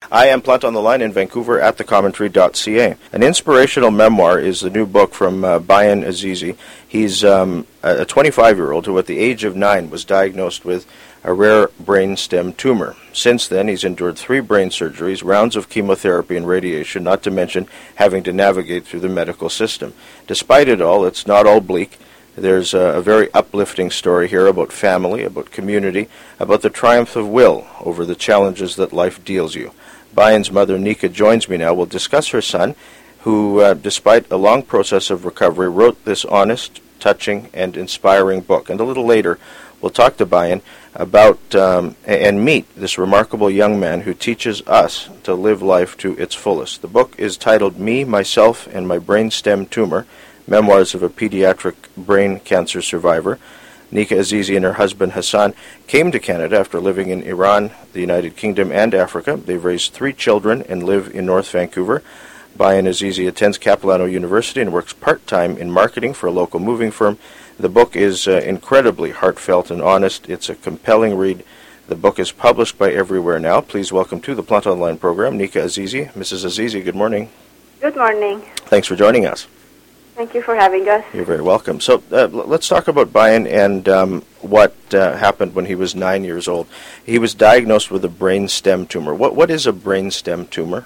I am Plant on the Line in Vancouver at thecommentary.ca. An inspirational memoir is the new book from Bayan Azizi. He's a 25-year-old who at the age of 9 was diagnosed with a rare brain stem tumor. Since then, he's endured 3 brain surgeries, rounds of chemotherapy and radiation, not to mention having to navigate through the medical system. Despite it all, it's not all bleak. There's a very uplifting story here about family, about community, about the triumph of will over the challenges that life deals you. Bayan's mother, Nika, joins me now. We'll discuss her son, who, despite a long process of recovery, wrote this honest, touching, and inspiring book. And a little later, we'll talk to Bayan about and meet this remarkable young man who teaches us to live life to its fullest. The book is titled Me, Myself, and My Brainstem Tumor, Memoirs of a Pediatric Brain Cancer Survivor. Nika Azizi and her husband Hassan came to Canada after living in Iran, the United Kingdom, and Africa. They've raised 3 children and live in North Vancouver. Bayan Azizi attends Capilano University and works part-time in marketing for a local moving firm. The book is incredibly heartfelt and honest. It's a compelling read. The book is published by Everywhere Now. Please welcome to the Plant Online program, Nika Azizi. Mrs. Azizi, good morning. Good morning. Thanks for joining us. Thank you for having us. You're very welcome. So let's talk about Bayan and what happened when he was 9 years old. He was diagnosed with a brain stem tumor. What is a brain stem tumor?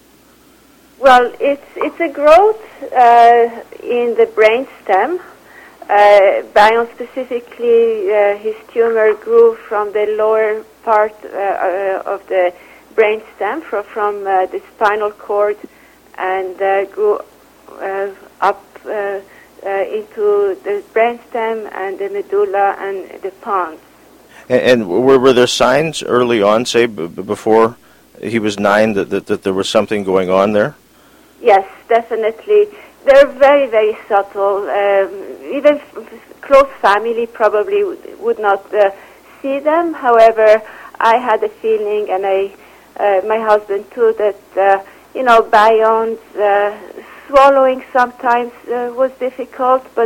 Well, it's a growth in the brain stem. Bayan specifically, his tumor grew from the lower part of the brain stem, from the spinal cord, and grew up into the brainstem and the medulla and the pons. And were there signs early on, say before he was 9, that there was something going on there? Yes, definitely. They're very, very subtle. Even close family probably would not see them. However, I had a feeling, and my husband too, that Bayan's swallowing sometimes was difficult, but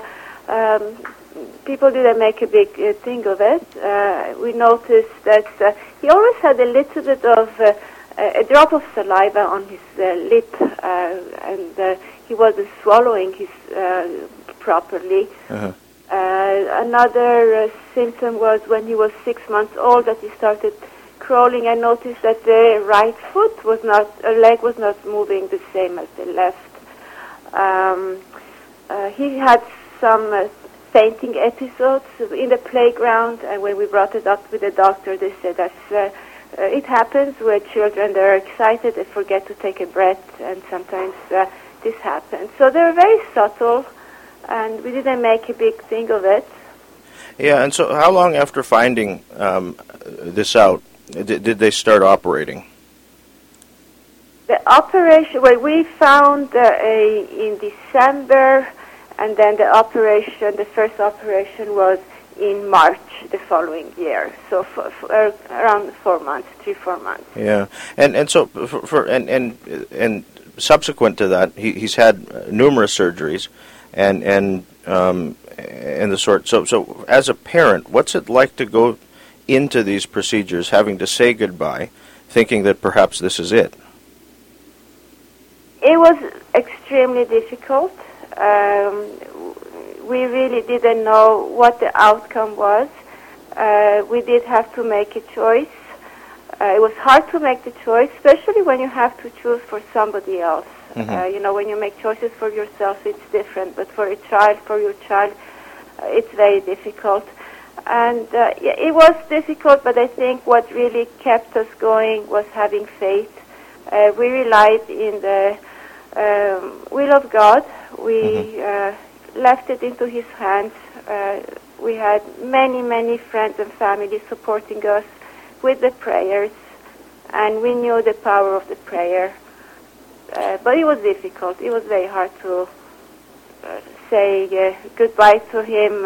people didn't make a big thing of it. We noticed that he always had a little bit of a drop of saliva on his lip, and he wasn't swallowing his properly. Uh-huh. Another symptom was when he was 6 months old that he started crawling. I noticed that the right leg was not moving the same as the left. He had some fainting episodes in the playground, and when we brought it up with the doctor, they said that it happens where children, they're excited, they forget to take a breath, and sometimes this happens. So they're very subtle, and we didn't make a big thing of it. Yeah, and so how long after finding this out did they start operating? The operation, well, we found in December, and then the first operation was in March the following year. So for around 4 months, 3-4 months. Yeah, and so and subsequent to that, he's had numerous surgeries, and the sort. So as a parent, what's it like to go into these procedures, having to say goodbye, thinking that perhaps this is it? It was extremely difficult. We really didn't know what the outcome was. We did have to make a choice. It was hard to make the choice, especially when you have to choose for somebody else. Mm-hmm. When you make choices for yourself, it's different. But for your child, it's very difficult. And it was difficult, but I think what really kept us going was having faith. We relied in the will of God. We left it into His hands. We had many, many friends and family supporting us with the prayers, and we knew the power of the prayer. But it was difficult. It was very hard to say goodbye to him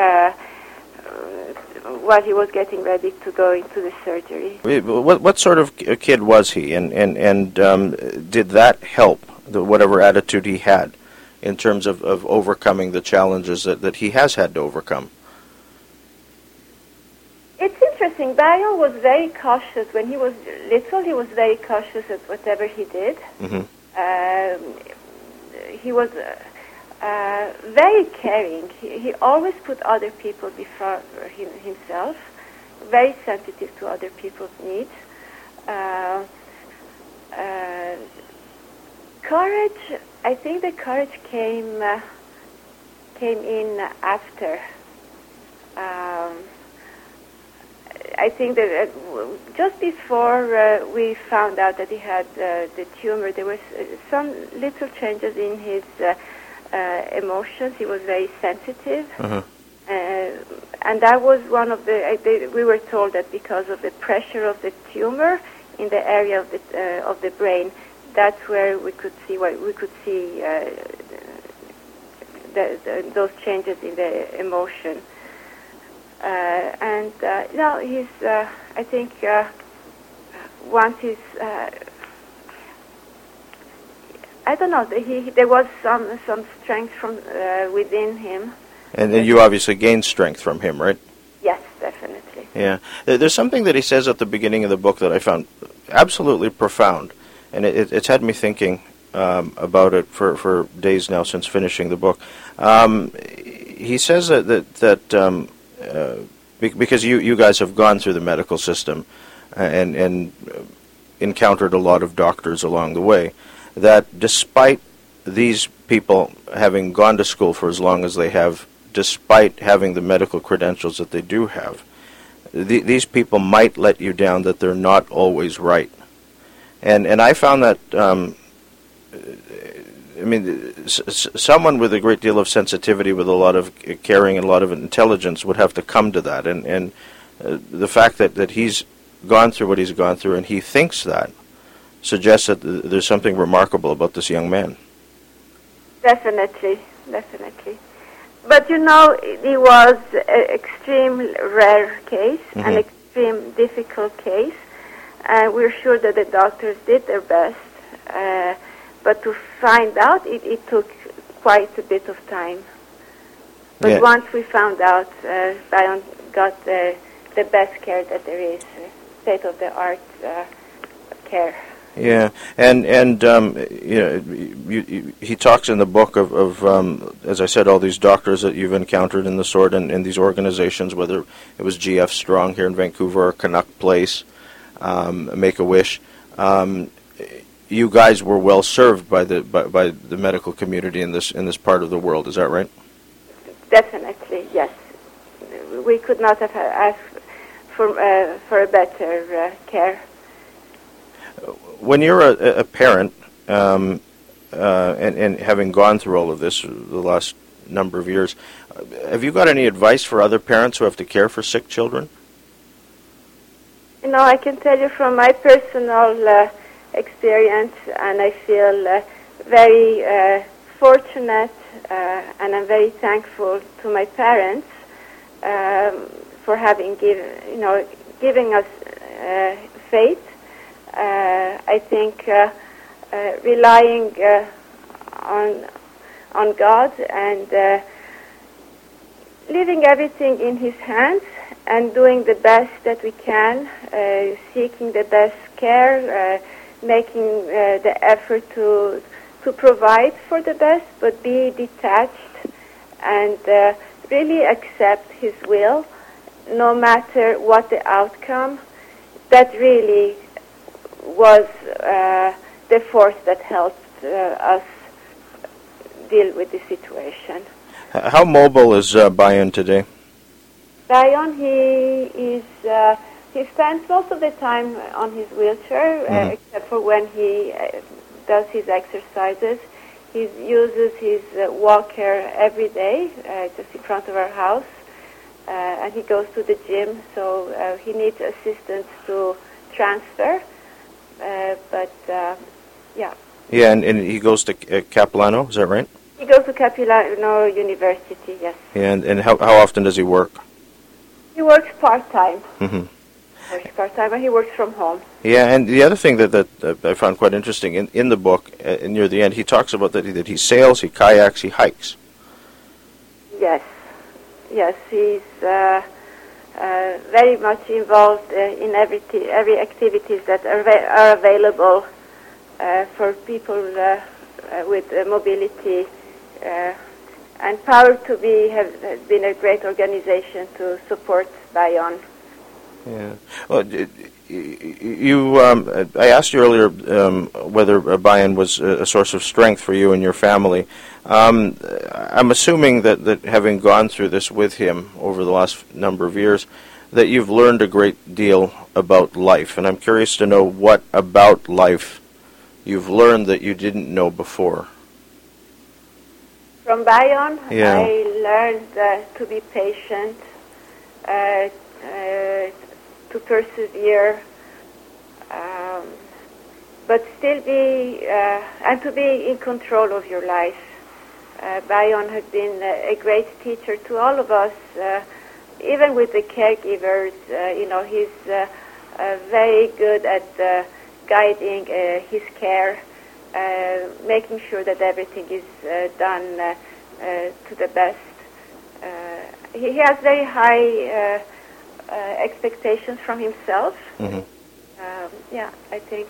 while he was getting ready to go into the surgery. What sort of kid was he, and did that help, whatever attitude he had, in terms of overcoming the challenges that he has had to overcome? It's interesting everything. Bayon was very cautious. When he was little, he was very cautious at whatever he did. He was very caring. He always put other people before himself, very sensitive to other people's needs. Courage, I think the courage came in after. I think that just before we found out that he had the tumor, there was some little changes in his emotions. He was very sensitive. And that was one of we were told that because of the pressure of the tumor in the area of the brain, that's where we could see those changes in the emotion. Now he's. I think once he's. I don't know. There was some strength from within him. And you obviously gained strength from him, right? Yes, definitely. Yeah. There's something that he says at the beginning of the book that I found absolutely profound, and it's had me thinking about it for days now since finishing the book. He says that because you guys have gone through the medical system and encountered a lot of doctors along the way, that despite these people having gone to school for as long as they have, despite having the medical credentials that they do have, these people might let you down, that they're not always right. And I found that, someone with a great deal of sensitivity, with a lot of caring and a lot of intelligence would have to come to that. And the fact that he's gone through what he's gone through and he thinks that suggests that there's something remarkable about this young man. Definitely. But it was an extreme rare case, an extreme difficult case, and we're sure that the doctors did their best. But to find out, it took quite a bit of time. But once we found out, Bayon got the best care that there is, state-of-the-art care. Yeah, and he talks in the book of as I said, all these doctors that you've encountered in the sort, and these organizations, whether it was GF Strong here in Vancouver or Canuck Place, Make-A-Wish. You guys were well served by the medical community in this part of the world. Is that right? Definitely, yes. We could not have asked for a better care. When you're a parent, and having gone through all of this the last number of years, have you got any advice for other parents who have to care for sick children? I can tell you from my personal experience, and I feel very fortunate, and I'm very thankful to my parents for having giving us faith. I think relying on God and leaving everything in His hands and doing the best that we can, seeking the best care, making the effort to provide for the best, but be detached and really accept His will, no matter what the outcome. That really was the force that helped us deal with the situation. How mobile is Bayon today? Bayon, he spends most of the time on his wheelchair, except for when he does his exercises. He uses his walker every day, just in front of our house, and he goes to the gym, so he needs assistance to transfer. Yeah. Yeah, and he goes to Capilano, is that right? He goes to Capilano University, yes. Yeah, and how often does he work? He works part-time. Works part-time, and he works from home. Yeah, and the other thing that I found quite interesting, in the book, near the end, he talks about that he sails, he kayaks, he hikes. Yes, he's very much involved in every activities that are available for people with mobility. And Power to Be has been a great organization to support Bayon. Yeah. Well, I asked you earlier whether Bayon was a source of strength for you and your family. I'm assuming that having gone through this with him over the last number of years, that you've learned a great deal about life. And I'm curious to know what about life you've learned that you didn't know before. From Bayon, yeah. I learned to be patient, to persevere, but still be, and to be in control of your life. Bayon has been a great teacher to all of us, even with the caregivers. He's very good at guiding his care, making sure that everything is done to the best. He has very high expectations from himself. Mm-hmm. I think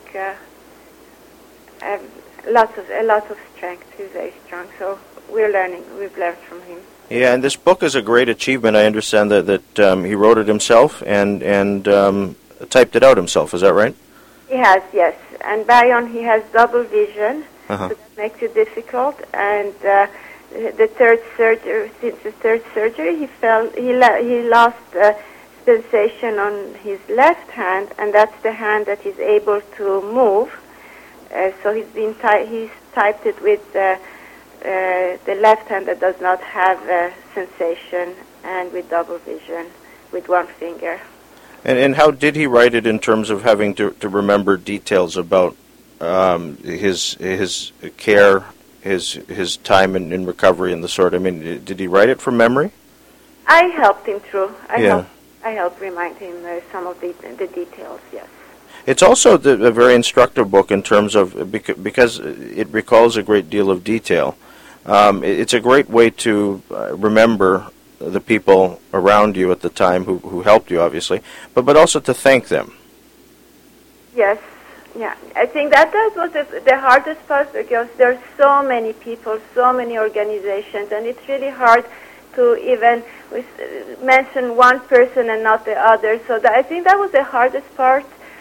a lot of strength. He's very strong. So we've learned from him. Yeah, and this book is a great achievement. I understand that he wrote it himself and typed it out himself. Is that right? He has, yes. And Bayon, he has double vision, uh-huh. so that makes it difficult. And since the third surgery, he lost sensation on his left hand, and that's the hand that he's able to move. So he's typed it with the left hand that does not have sensation, and with double vision with one finger. And how did he write it in terms of having to remember details about his care, his time in recovery and the sort? I mean, did he write it from memory? I helped him through. I helped remind him some of the details, yes. It's also a very instructive book in terms of, because it recalls a great deal of detail. It's a great way to remember the people around you at the time who helped you, obviously, but also to thank them. Yes, yeah. I think that was the hardest part, because there are so many people, so many organizations, and it's really hard to even mention one person and not the other. So I think that was the hardest part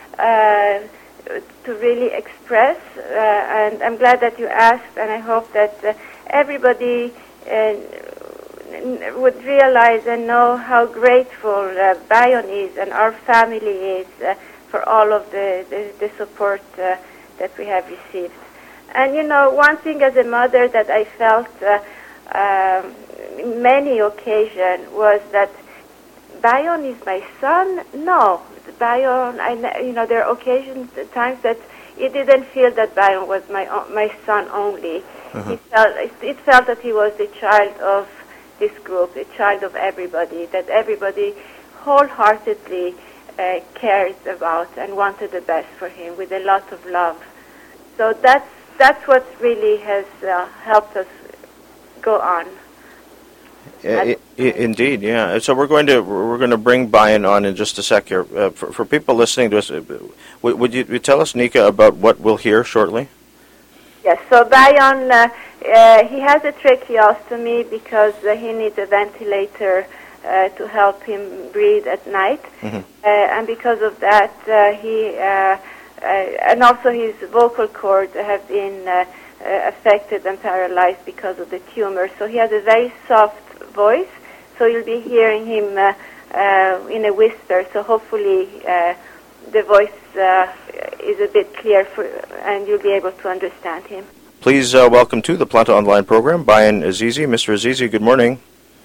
to really express, and I'm glad that you asked, and I hope that everybody would realize and know how grateful Bayon is and our family is for all of the support that we have received. And one thing as a mother that I felt many occasions was that Bayon is my son. No, Bayon. There are occasions, times that it didn't feel that Bayon was my son only. Uh-huh. It felt that he was the child of this group, the child of everybody, that everybody wholeheartedly cared about and wanted the best for him with a lot of love. So that's what really has helped us go on. Indeed, yeah. So we're going to bring Bayon on in just a sec here. For people listening to us, would you tell us, Nika, about what we'll hear shortly? Yes. So Bayon, he has a tracheostomy because he needs a ventilator to help him breathe at night, mm-hmm. And because of that, and also his vocal cords have been affected and paralyzed because of the tumor. So he has a very soft voice, so you'll be hearing him in a whisper. So hopefully the voice is a bit clear, and you'll be able to understand him. Please welcome to the Planta Online program, Bayon Azizi. Mr. Azizi, good morning.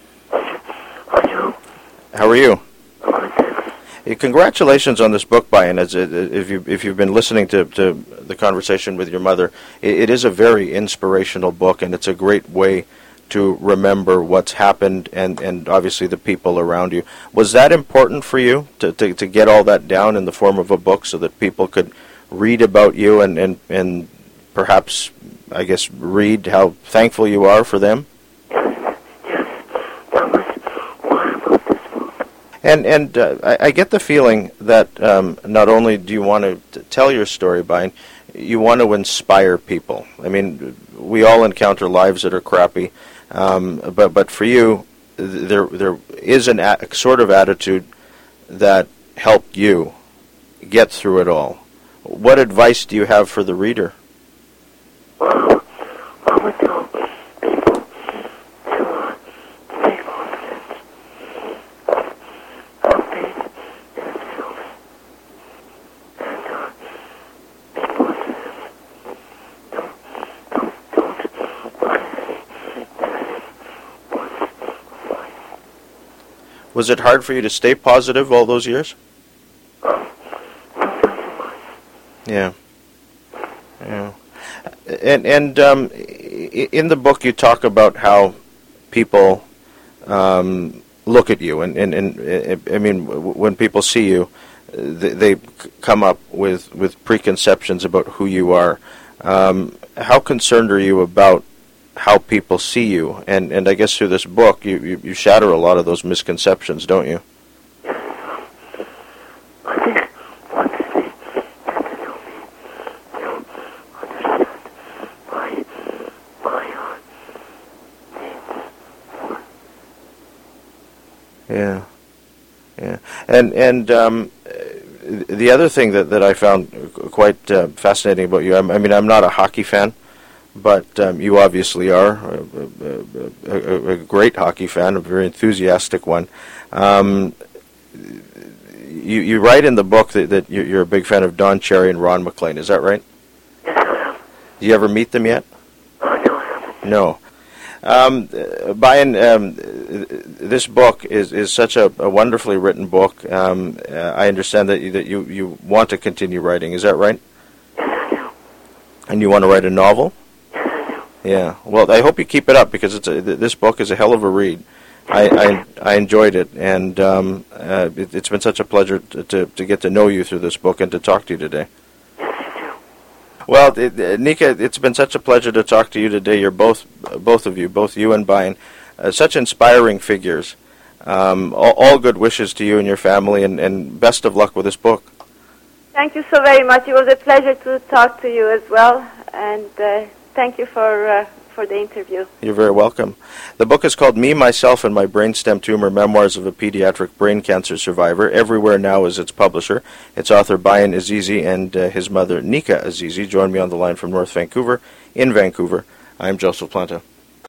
How are you? Congratulations on this book, Bayon. If you've been listening to the conversation with your mother, it is a very inspirational book, and it's a great way to remember what's happened and obviously the people around you. Was that important for you to get all that down in the form of a book so that people could read about you and perhaps, I guess, read how thankful you are for them? Yes, that was why I wrote this book. And I get the feeling that not only do you want to tell your story, Bayan, you want to inspire people. I mean, we all encounter lives that are crappy, but for you, there is a sort of attitude that helped you get through it all. What advice do you have for the reader? Well, I would tell people to stay confident, have faith in themselves, and be positive. Don't look at anything negative once in life. Was it hard for you to stay positive all those years? Sometimes it was. Yeah. Yeah. And in the book you talk about how people look at you, and I mean, when people see you, they come up with preconceptions about who you are. How concerned are you about how people see you? And I guess through this book you shatter a lot of those misconceptions, don't you? I think once they get to know me, they'll understand my needs more. Yeah, yeah, and the other thing that I found quite fascinating about you, I mean, I'm not a hockey fan, but you obviously are a great hockey fan, a very enthusiastic one. You write in the book that you're a big fan of Don Cherry and Ron MacLean. Is that right? Yes, I am. Do you ever meet them yet? No, I haven't. No. Bayan, this book is such a wonderfully written book. I understand that you want to continue writing. Is that right? Yes, I do. And you want to write a novel? Yes, I do. Yeah. Well, I hope you keep it up, because this book is a hell of a read. I enjoyed it, and it's been such a pleasure to get to know you through this book and to talk to you today. Yes, you do. Well, Nika, it's been such a pleasure to talk to you today. You're both of you, both you and Bayan, such inspiring figures. All good wishes to you and your family, and best of luck with this book. Thank you so very much. It was a pleasure to talk to you as well, and thank you for the interview. You're very welcome. The book is called Me, Myself, and My Brainstem Tumor, Memoirs of a Pediatric Brain Cancer Survivor. Everywhere Now is its publisher. Its author, Bayan Azizi, and his mother, Nika Azizi, join me on the line from North Vancouver. In Vancouver, I'm Joseph Planta.